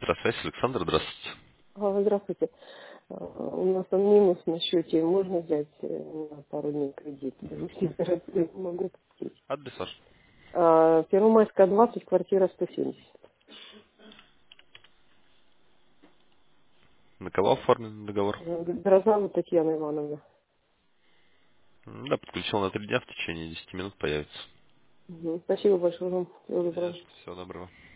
Электросвязь, Александр, здравствуйте. Здравствуйте. У нас там минус на счете. Можно взять на пару дней кредит? Я могу купить. Адрес ваш. Первомайская, 20, квартира 170. На кого оформлен договор? Дрозава Татьяна Ивановна. Да, подключил на 3 дня, в течение 10 минут появится. Спасибо большое вам. Всего Не за доброго. что, всего доброго.